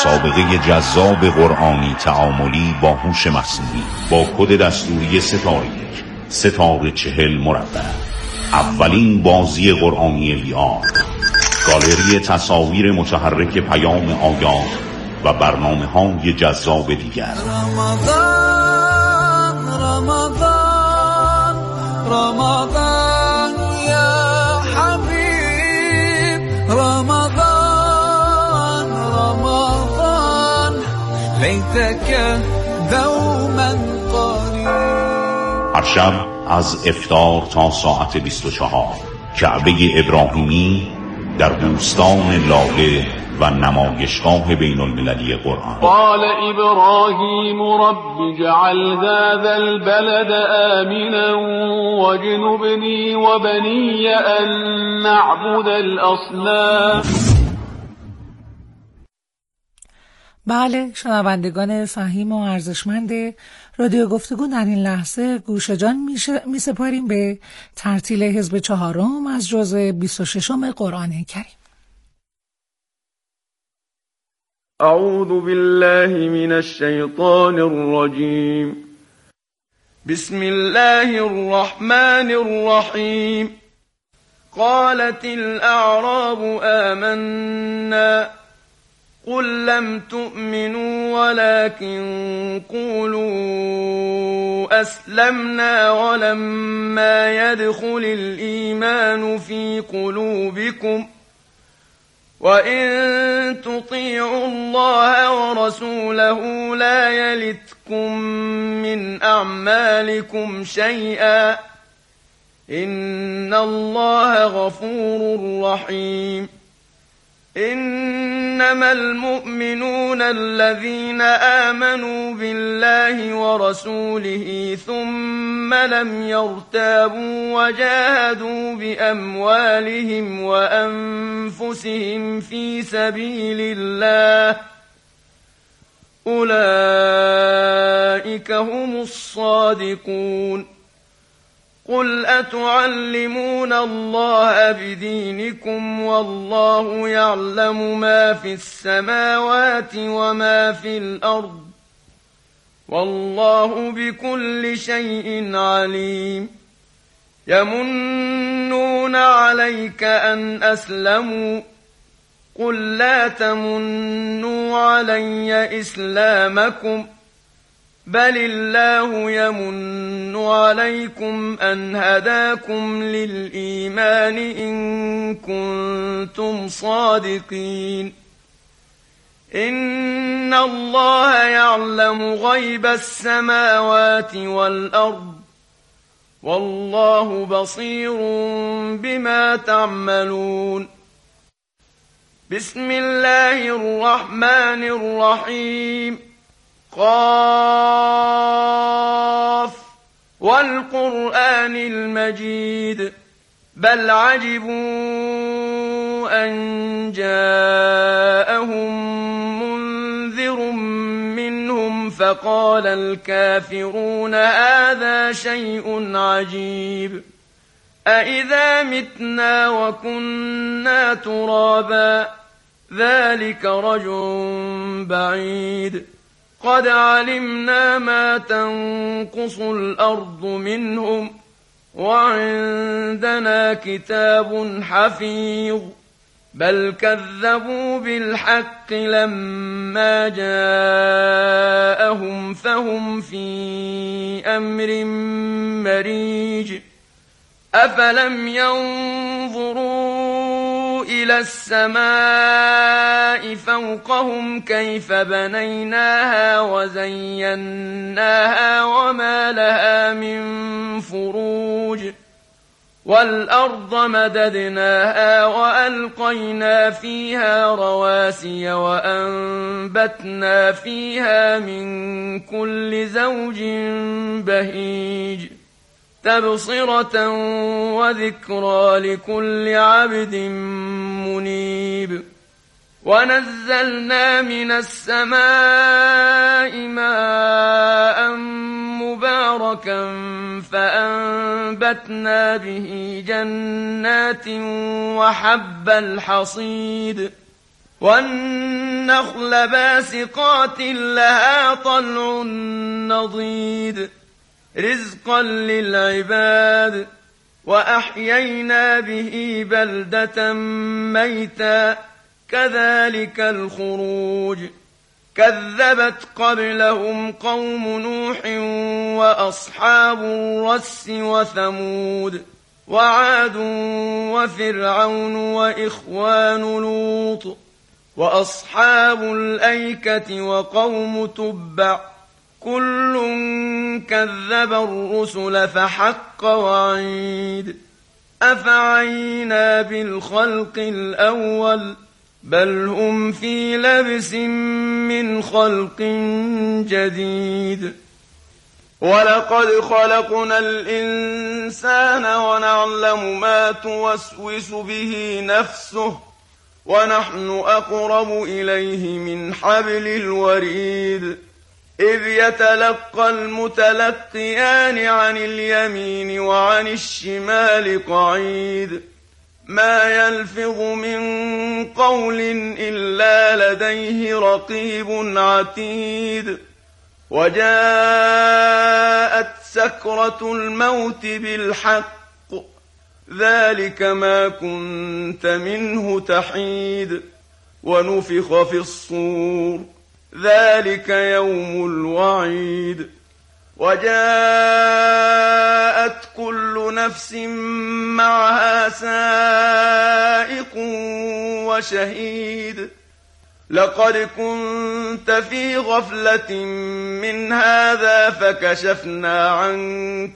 مسابقه جذاب قرآنی تعاملی با هوش مصنوعی با کد دستوری ستاره 40 مربع. اولین بازی قرآنی VR، گالری تصاویر متحرک پیام آگاه و برنامه‌های جذاب دیگر. رمضان یا حبیب، رمضان لیتک دوما قریب. هر شب از افطار تا ساعت 24 کعبه ابراهیمی در بوستان لاله و نمایشگاه بین المللی قرآن. قال ابراهیم رب اجعل هذا البلد آمنا واجنبني وبني ان نعبد الاصنام. بله، شنوندگان فهیم و ارزشمند رادیو گفتگو، در این لحظه گوش جان می سپاریم به ترتیل حزب چهارم از جزء 26 قرآن کریم. اعوذ بالله من الشیطان الرجیم. بسم الله الرحمن الرحیم. قالت الاعراب آمنا قل لم تؤمنوا ولكن قولوا أسلمنا ولما يدخل الإيمان في قلوبكم وإن تطيعوا الله ورسوله لا يلتكم من أعمالكم شيئا إن الله غفور رحيم. إنما المؤمنون الذين آمنوا بالله ورسوله ثم لم يرتابوا وجاهدوا بأموالهم وأنفسهم في سبيل الله أولئك هم الصادقون. قل أتعلمون الله بدينكم والله يعلم ما في السماوات وما في الأرض والله بكل شيء عليم. يمنون عليك أن أسلموا قل لا تمنوا علي إسلامكم بل الله يمن عليكم أن هداكم للإيمان إن كنتم صادقين. إن الله يعلم غيب السماوات والأرض والله بصير بما تعملون. بسم الله الرحمن الرحيم. قاف والقرآن المجيد بل عجبوا أن جاءهم منذر منهم فقال الكافرون هذا شيء عجيب أإذا متنا وكنا ترابا ذلك رجع بعيد قد علمنا ما تنقص الأرض منهم وعندنا كتاب حفيظ بل كذبوا بالحق لما جاءهم فهم في أمر مريج. أفلم ينظروا إلى السماء فوقهم كيف بنيناها وزيناها وما لها من فروج والأرض مددناها وألقينا فيها رواسي وأنبتنا فيها من كل زوج بهيج تبصرة وذكرى لكل عبد منيب. ونزلنا من السماء ماء مباركا فأنبتنا به جنات وحب الحصيد والنخل باسقات لها طلع نضيد رزقا للعباد وأحيينا به بلدة ميتا كذلك الخروج كذبت قبلهم قوم نوح وأصحاب الرس وثمود وعاد وفرعون وإخوان لوط وأصحاب الأيكة وقوم تبع كل كذب الرسل فحق وعيد أفعينا بالخلق الأول بل هم في لبس من خلق جديد ولقد خلقنا الإنسان ونعلم ما توسوس به نفسه ونحن أقرب إليه من حبل الوريد إذ يتلقى المتلقيان عن اليمين وعن الشمال قعيد ما يلفظ من قول إلا لديه رقيب عتيد وجاءت سكرة الموت بالحق ذلك ما كنت منه تحيد ونفخ في الصور ذلك يوم الوعيد وجاءت كل نفس معها سائق وشهيد لقد كنت في غفلة من هذا فكشفنا عنك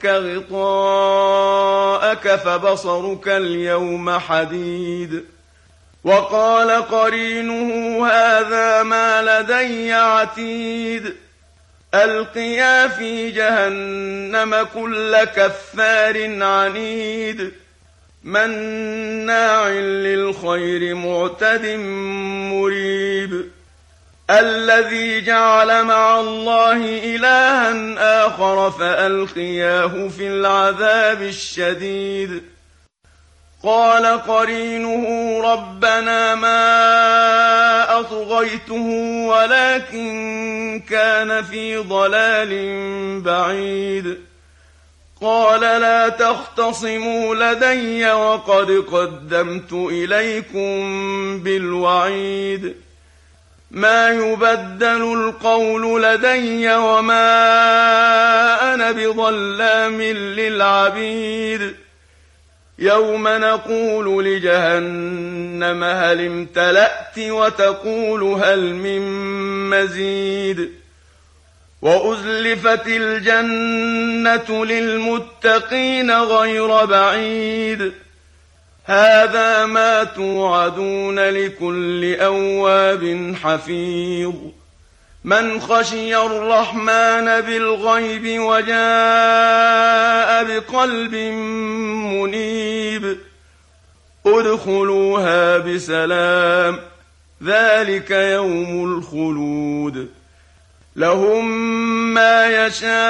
غطاءك فبصرك اليوم حديد وقال قرينه هذا ما لدي عتيد ألقيا في جهنم كل كفار عنيد مناع للخير معتد مريب الذي جعل مع الله إلها آخر فألقياه في العذاب الشديد قال قرينه ربنا ما أطغيته ولكن كان في ضلال بعيد قال لا تختصموا لدي وقد قدمت إليكم بالوعيد ما يبدل القول لدي وما أنا بظلام للعبيد يوم نقول لجهنم هل امتلأت وتقول هل من مزيد وأزلفت الجنة للمتقين غير بعيد هذا ما توعدون لكل أواب حفيظ من خشي الرحمن بالغيب وجاء بقلب منيب ادخلوها بسلام ذلك يوم الخلود لهم ما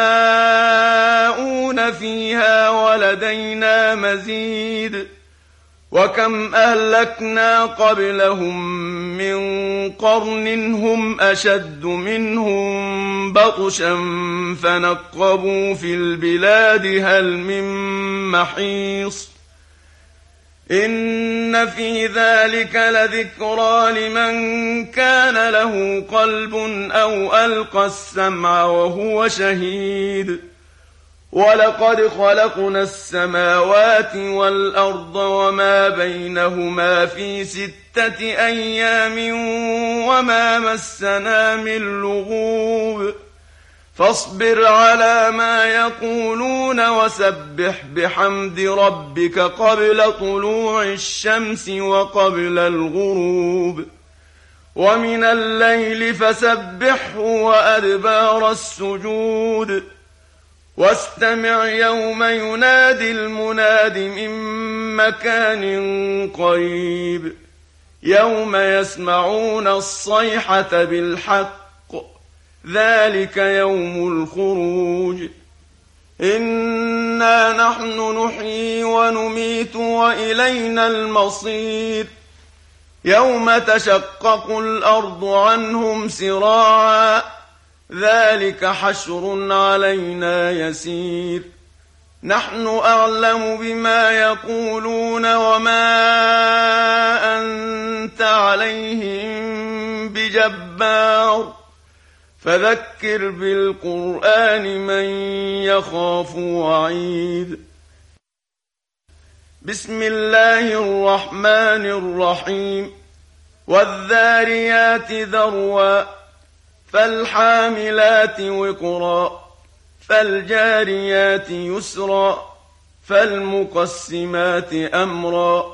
يشاءون فيها ولدينا مزيد وكم أهلكنا قبلهم من قرن هم أشد منهم بطشا فنقبوا في البلاد هل من محيص إن في ذلك لذكرى لمن كان له قلب أو ألقى السمع وهو شهيد ولقد خلقنا السماوات والأرض وما بينهما في 6 أيام وما مسنا من لغوب فاصبر على ما يقولون وسبح بحمد ربك قبل طلوع الشمس وقبل الغروب ومن الليل فسبحه وأدبار السجود واستمع يوم ينادي المناد من مكان قريب يوم يسمعون الصيحة بالحق ذلك يوم الخروج إنا نحن نحيي ونميت وإلينا المصير يوم تشقق الأرض عنهم سراعا ذلك حشر علينا يسير نحن أعلم بما يقولون وما أنت عليهم بجبار فذكر بالقرآن من يخاف وعيد بسم الله الرحمن الرحيم والذاريات ذروا فالحاملات وقرا فالجاريات يسرا فالمقسمات أمرا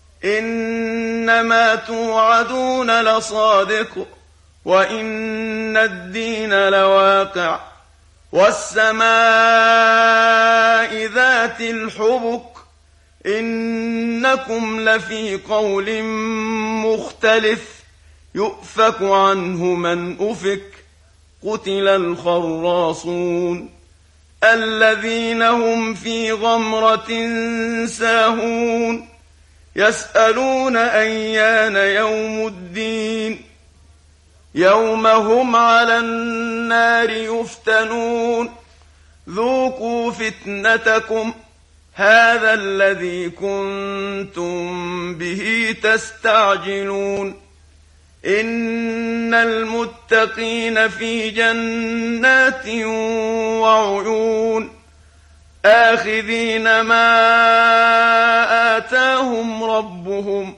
إنما توعدون لصادق وإن الدين لواقع والسماء ذات الحبك إنكم لفي قول مختلف يؤفك عنه من أفك قتل الخراصون الذين هم في غمرة ساهون يسألون أيان يوم الدين يوم هم على النار يفتنون ذوقوا فتنتكم هذا الذي كنتم به تستعجلون إن المتقين في جنات وعيون آخذين ما آتاهم ربهم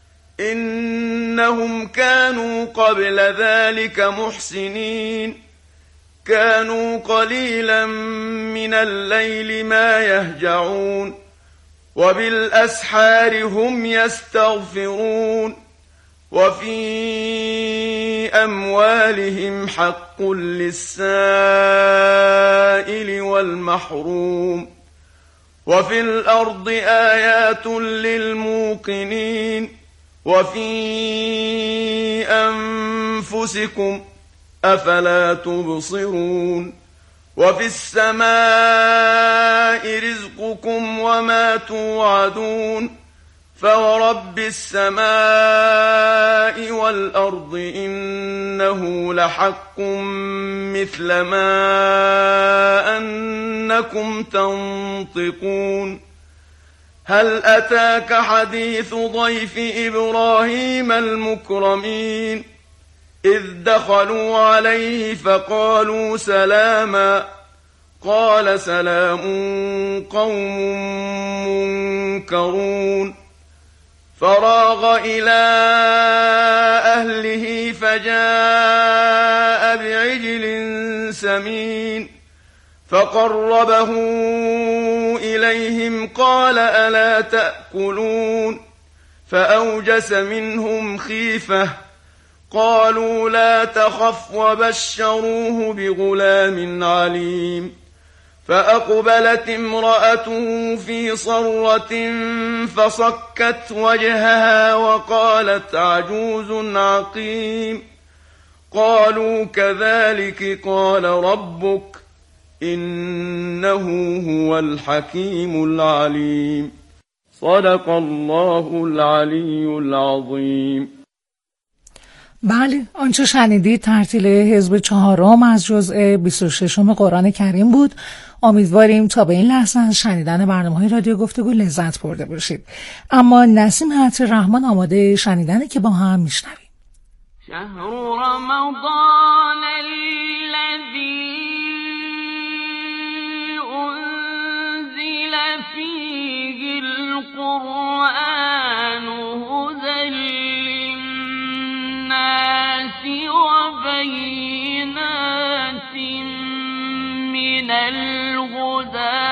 إنهم كانوا قبل ذلك محسنين كانوا قليلا من الليل ما يهجعون وبالأسحار هم يستغفرون وفي أموالهم حق للسائل والمحروم وفي الأرض آيات للموقنين وفي أنفسكم أفلا تبصرون وفي السماء رزقكم وما توعدون فورب السماء والأرض إنه لحق مثل ما أنكم تنطقون هل أتاك حديث ضيف إبراهيم المكرمين إذ دخلوا عليه فقالوا سلاما قال سلام قوم منكرون فراغ إلى أهله فجاء بعجل سمين فقربه إليهم قال ألا تأكلون فأوجس منهم خيفة قالوا لا تخف وبشروه بغلام عليم فأقبلت امرأته في صرة فصكت وجهها وقالت عجوز عقيم قالوا كذلك قال ربك إنه هو الحكيم العليم صدق الله العلی العظیم. بله، آنچه شنیدید ترتیل حزب چهارم از جزء 26 قرآن کریم بود. امیدواریم تا به این لحظه از شنیدن برنامه‌های رادیو گفتگو لذت برده باشید. اما نسیم عطر رحمان آماده شنیدنه که با هم میشنویم. شهر رمضان الذی انزل فیه القرآن هدی للناس وبینات من الهدى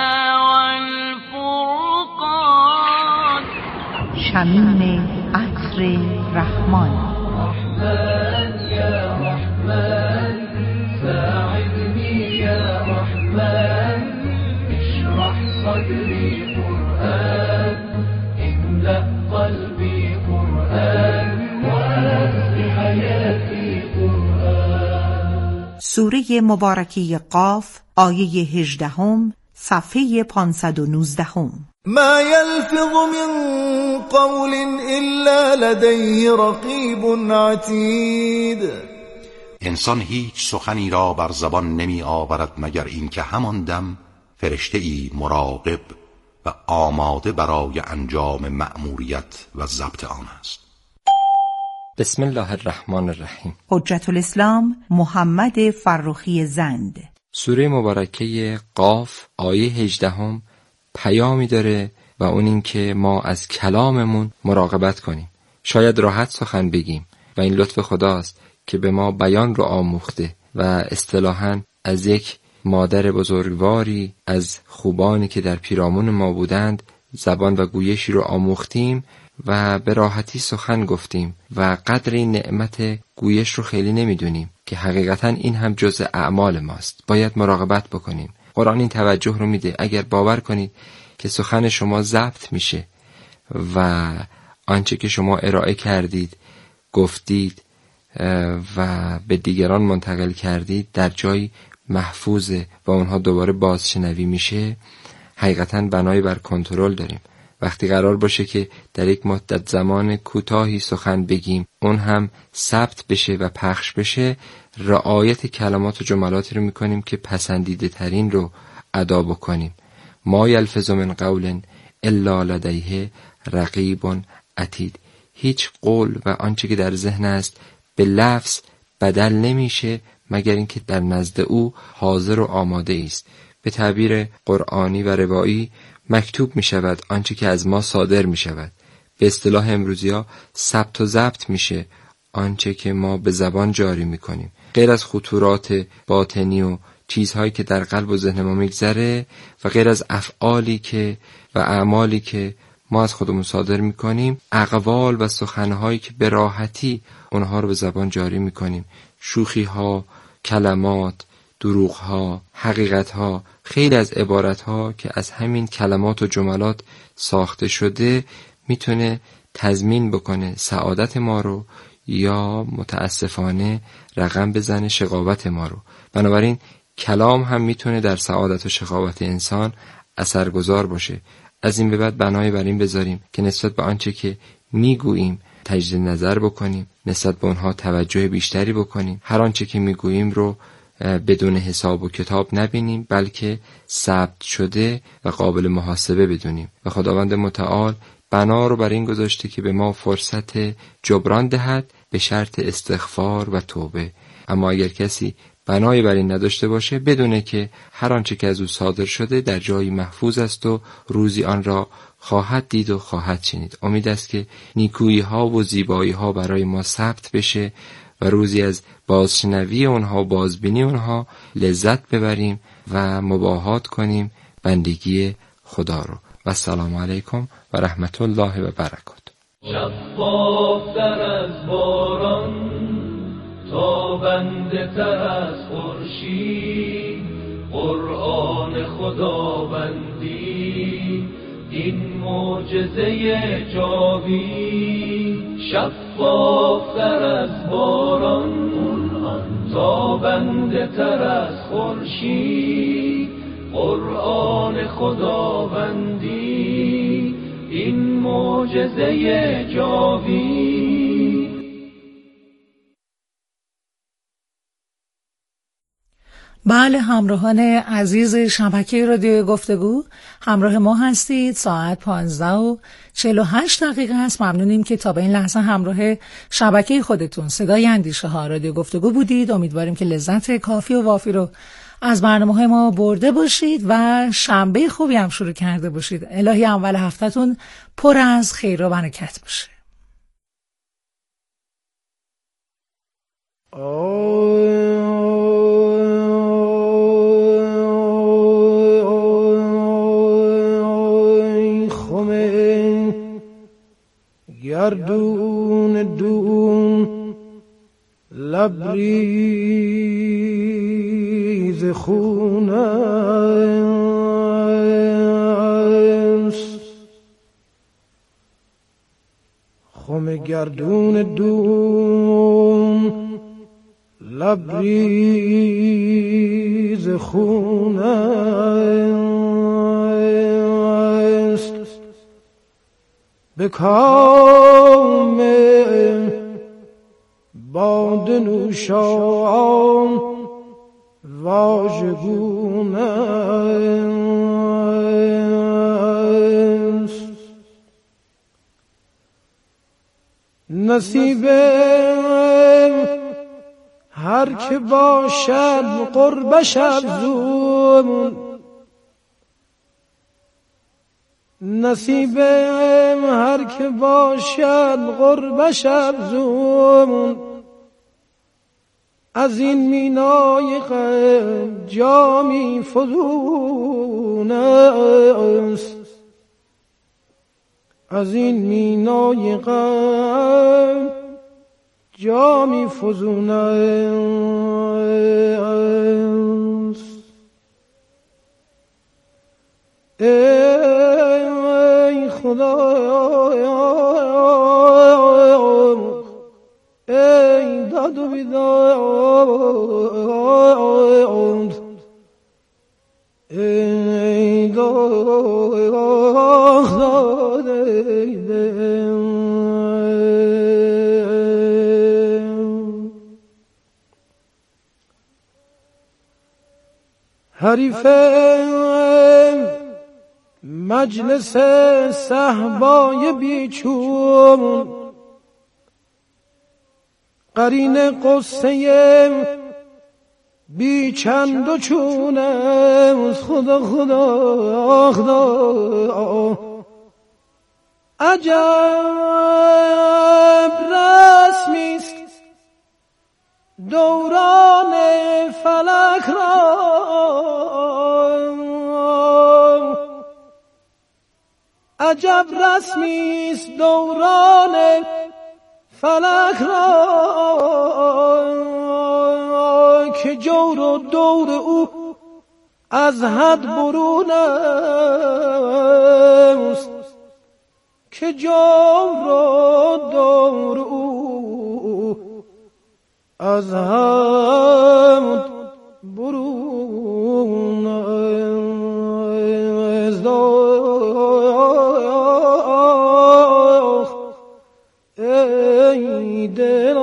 والفرقان. شمیم عطر رحمان. رحمن يا رحمن ساعدني يا رحمن اشرح صدري قرآن املأ قلبي قرآن واسق حياتي قرآن. سوره مبارکه قاف آیه 18 صفحه 519. ما یلفظ من قول الا لدیه رقیب عتید. انسان هیچ سخنی را بر زبان نمی آورد مگر اینکه همان دم فرشته‌ای مراقب و آماده برای انجام مأموریت و ضبط آن است. بسم الله الرحمن الرحیم. حجت الاسلام محمد فرخی زند. سوره مبارکه قاف آیه 18 پیامی داره و اون این که ما از کلاممون مراقبت کنیم. شاید راحت سخن بگیم و این لطف خداست که به ما بیان رو آموخته و اصطلاحاً از یک مادر بزرگواری از خوبانی که در پیرامون ما بودند زبان و گویشی رو آموختیم و به راحتی سخن گفتیم و قدر این نعمت گویش رو خیلی نمیدونیم که حقیقتاً این هم جزء اعمال ماست. باید مراقبت بکنیم. قرآن این توجه رو میده. اگر باور کنید که سخن شما ضبط میشه و آنچه که شما ارائه کردید، گفتید و به دیگران منتقل کردید در جایی محفوظه و اونها دوباره بازشنوی میشه، حقیقتاً بنای بر کنترل داریم. وقتی قرار باشه که در یک مدت زمان کوتاهی سخن بگیم، اون هم ثبت بشه و پخش بشه، رعایت کلمات و جملاتی رو میکنیم که پسندیده ترین رو ادا بکنیم. ما یلفظ من قول الا لدیه رقیب عتید. هیچ قول و آنچه که در ذهن است به لفظ بدل نمیشه مگر اینکه در نزد او حاضر و آماده است. به تعبیر قرآنی و روایی مکتوب می شود آنچه که از ما صادر می شود. به اصطلاح امروزی‌ها ثبت و ضبط میشه آنچه که ما به زبان جاری می کنیم. غیر از خطورات باطنی و چیزهایی که در قلب و ذهن ما میگذره و غیر از افعالی که و اعمالی که ما از خودمون صادر می کنیم، اقوال و سخنهایی که به راحتی اونها رو به زبان جاری می کنیم، شوخی‌ها، کلمات، دروغ‌ها، حقیقت‌ها، خیلی از عبارت‌ها که از همین کلمات و جملات ساخته شده میتونه تضمین بکنه سعادت ما رو یا متاسفانه رقم بزنه شقاوت ما رو. بنابراین کلام هم میتونه در سعادت و شقاوت انسان اثرگذار باشه. از این به بعد بنای بر این بذاریم که نسبت به آنچه که میگوییم تجدید نظر بکنیم، نسبت به اونها توجه بیشتری بکنیم، هر آنچه که میگوییم رو بدون حساب و کتاب نبینیم بلکه ثبت شده و قابل محاسبه بدونیم و خداوند متعال بنا رو بر این گذاشته که به ما فرصت جبران دهد به شرط استغفار و توبه. اما اگر کسی بنای بر این نداشته باشه بدونه که هر آنچه که از او صادر شده در جایی محفوظ است و روزی آن را خواهد دید و خواهد شنید. امید است که نیکویی ها و زیبایی ها برای ما ثبت بشه و روزی از بازشنوی اونها و بازبینی اونها لذت ببریم و مباهات کنیم بندگی خدا رو. و السلام علیکم و رحمت الله و برکاته. شفافتر از باران، تابنده تر از خورشید، قرآن خداوندی این معجزه جاوید. شفافتر از باران، تابنده تر از خورشید، قرآن خداوندی این معجزه جاوید. بله، همراهان عزیز شبکه رادیو گفتگو، همراه ما هستید. ساعت 15:48 است. ممنونیم که تا به این لحظه همراه شبکه خودتون صدای اندیشه ها رادیو گفتگو بودید. امیدواریم که لذت کافی و وافی رو از برنامه‌های ما برده باشید و شنبه خوبی هم شروع کرده باشید. الهی اول هفته‌تون پر از خیر و برکت باشه. گردون دون لبریز خون است، خم گردون دون لبریز خون است. به کام باده نوشان واژگون است. نصیب هر که باشد قربش افزون، نصیب هر که باشد قربش افزون، از این مینای غم جامی فزون است، از این مینای غم جامی فزون است. ای خدا، ای داد و بیداد، ای داد ای دل. حریف مجلس صحبای بیچون، قرین قصه بی چند و چون است. خدا خدا خدا، عجب رسمیست دوران فلک را، عجب رسمیست دوران فلک را، که جور و دور او از حد برون است، که جور و دور او از حد برون است. ای دل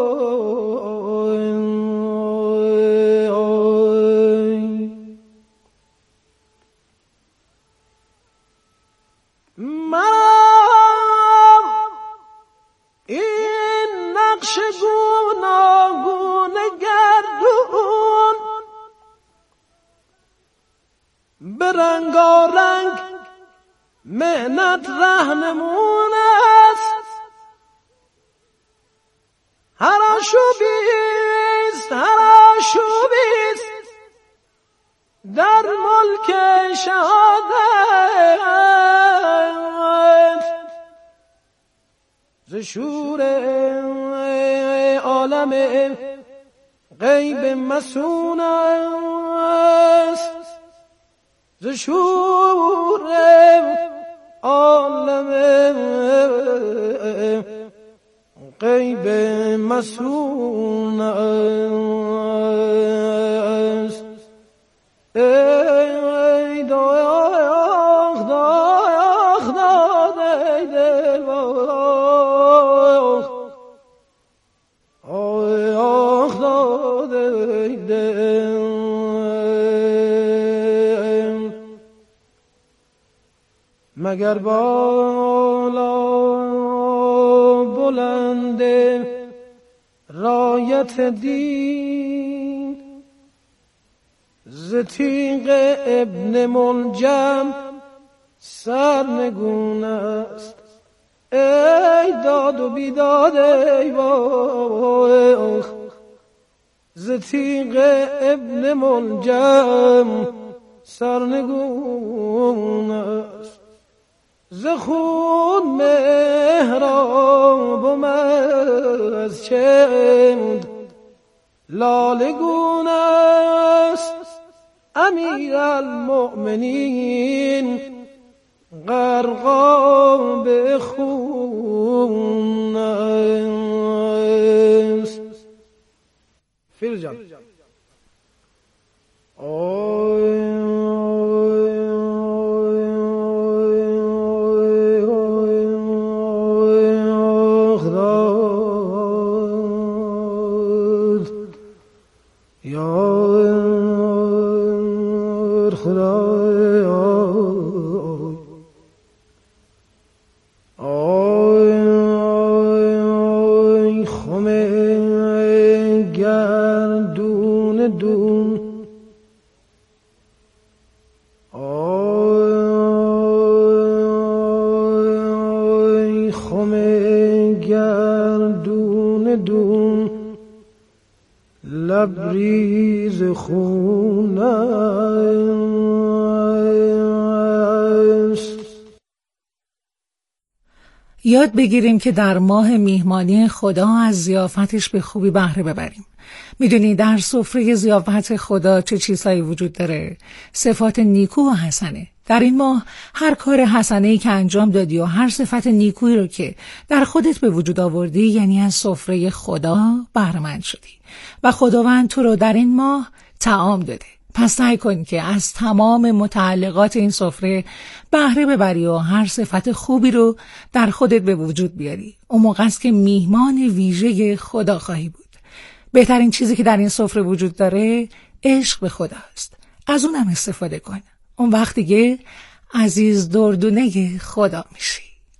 رنگارنگ مهنت رهنمون است، هر آشوبیست هر آشوبیست در ملک شهادت، ز شور عالم غیب مسون است، ز شور عالم غیب مسون است. ای داغ داغ داد ای دل آخ داد ای دل. مگر بالا بلند رایت دین، ز تیغ ابن ملجم سرنگون است. ای داد و بیداد ای وای، ز تیغ ابن ملجم سرنگون است. ز خون مهراب و مسجد لالگون است. امیر المؤمنین غرقاب خون است. فیل جان لبریز خون است. یاد بگیریم که در ماه میهمانی خدا از ضیافتش به خوبی بهره ببریم. میدونی در سفره ضیافت خدا چه چیزهایی وجود داره؟ صفات نیکو و حسنه. در این ماه هر کار حسنه‌ای که انجام دادی و هر صفت نیکویی رو که در خودت به وجود آوردی، یعنی از سفره خدا بهره‌مند شدی و خداوند تو رو در این ماه طعام داده. پس سعی کن که از تمام متعلقات این سفره بهره ببری و هر صفت خوبی رو در خودت به وجود بیاری. اون موقع است که میهمان ویژه خدا خواهی بود. بهترین چیزی که در این سفره وجود داره عشق به خداست. از اونم استفاده کن. اون وقت دیگه عزیز دردونه خدا میشی.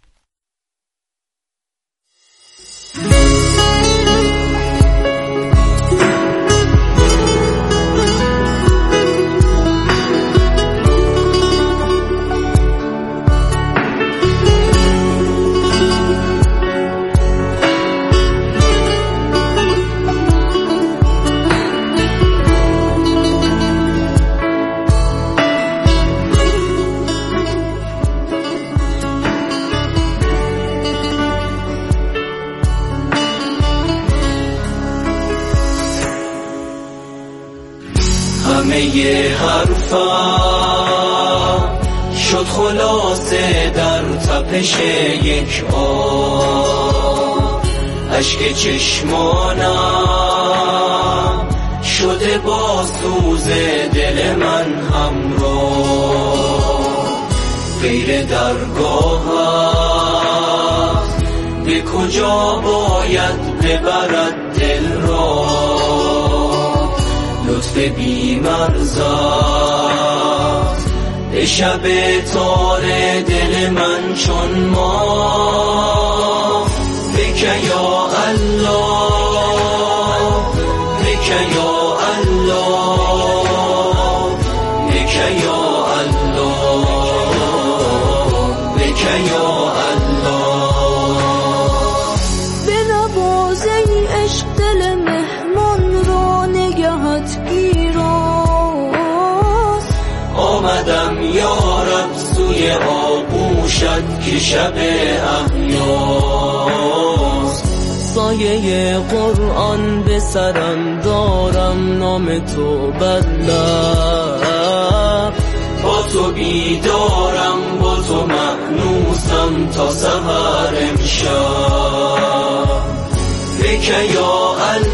همه حرفم شد خلاصه در تپش یک آب، اشک چشمانم شده با سوز دل من همراه. غیر درگاهت به کجا باید ببرد دل را؟ لطف بی‌مرزت به شب تار دل من چون ما. بک یا الله، بک یا الله، بک یا الله، بک یا الله. بنواز ای عشق دل مهمان را، نگهت گیراست. آمدم یارب سوی آغوشت که شب احیاست. سایه قرآن به سرم دارم، نام تو بر لب. با تو بیدارم، با تو مأنوسم تا سحر امشب. بک یا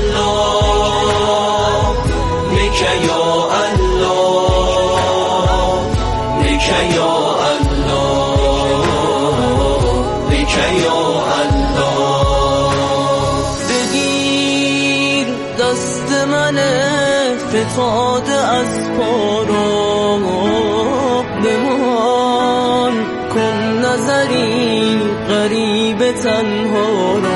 الله، بک یا الله، بک یا الله، بک یا الله. بگیر دست من فتاده از پا را، بمان کن نظری غریب تنها را.